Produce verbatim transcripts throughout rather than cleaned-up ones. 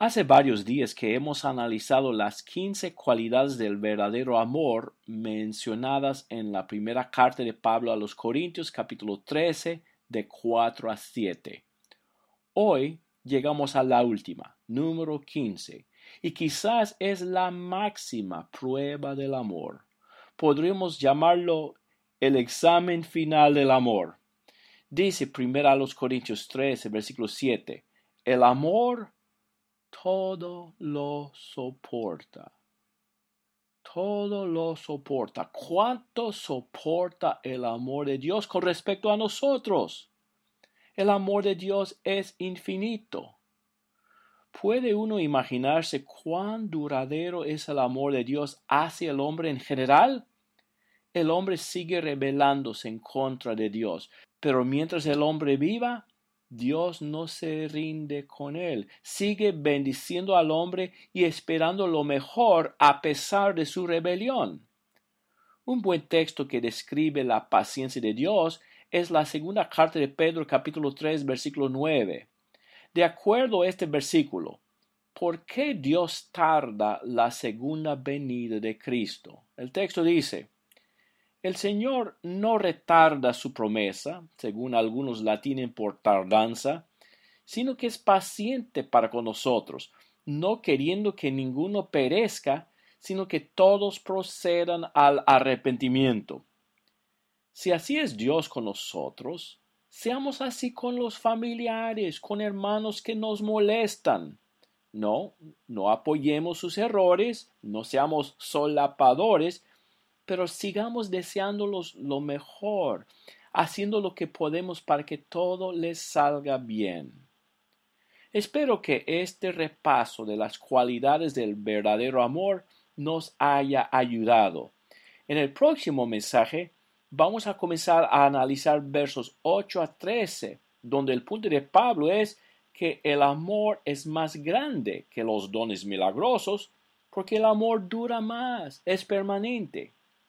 Hace varios días que hemos analizado las quince cualidades del verdadero amor mencionadas en la primera carta de Pablo a los Corintios, capítulo trece, de cuatro a siete. Hoy llegamos a la última, número quince, y quizás es la máxima prueba del amor. Podríamos llamarlo el examen final del amor. Dice primero a los Corintios trece, versículo siete, el amor todo lo soporta. Todo lo soporta. ¿Cuánto soporta el amor de Dios con respecto a nosotros? El amor de Dios es infinito. ¿Puede uno imaginarse cuán duradero es el amor de Dios hacia el hombre en general? El hombre sigue rebelándose en contra de Dios, pero mientras el hombre viva, Dios no se rinde con él. Sigue bendiciendo al hombre y esperando lo mejor a pesar de su rebelión. Un buen texto que describe la paciencia de Dios es la segunda carta de Pedro, capítulo tres, versículo nueve. De acuerdo a este versículo, ¿por qué Dios tarda la segunda venida de Cristo? El texto dice, el Señor no retarda su promesa, según algunos la tienen por tardanza, sino que es paciente para con nosotros, no queriendo que ninguno perezca, sino que todos procedan al arrepentimiento. Si así es Dios con nosotros, seamos así con los familiares, con hermanos que nos molestan. No, no apoyemos sus errores, no seamos solapadores, pero sigamos deseándolos lo mejor, haciendo lo que podemos para que todo les salga bien. Espero que este repaso de las cualidades del verdadero amor nos haya ayudado. En el próximo mensaje vamos a comenzar a analizar versos ocho a trece, donde el punto de Pablo es que el amor es más grande que los dones milagrosos, porque el amor dura más, es permanente.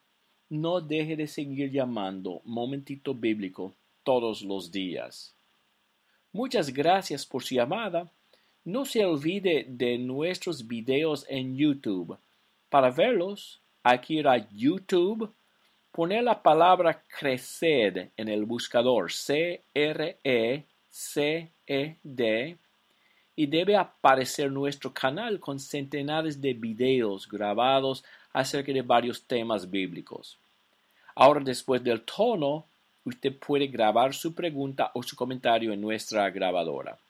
No deje de seguir llamando Momentito Bíblico todos los días. Muchas gracias por su llamada. No se olvide de nuestros videos en YouTube. Para verlos, hay que ir a YouTube, poner la palabra CRECED en el buscador, C R E C E D, y debe aparecer nuestro canal con centenares de videos grabados acerca de varios temas bíblicos. Ahora, después del tono, usted puede grabar su pregunta o su comentario en nuestra grabadora.